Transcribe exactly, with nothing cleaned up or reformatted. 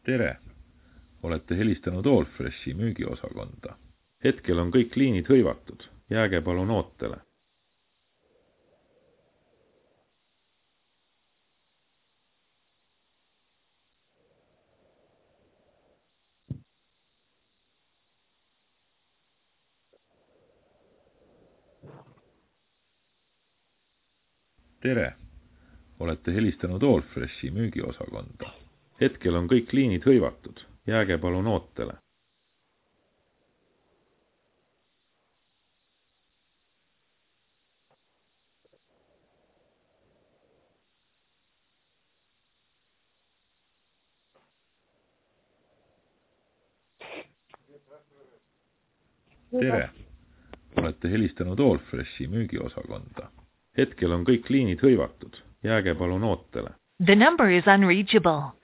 Tere! Olete helistanud Allfreshi müügiosakonda. Hetkel on kõik liinid hõivatud. Jääge palun ootele. Tere! Olete helistanud Allfreshi müügiosakonda. Hetkel on kõik liinid hõivatud. Jääge palun ootele. Tere! Olete helistanud Allfreshi müügiosakonda. Hetkel on kõik liinid hõivatud. Jääge palun ootele. The number is unreachable.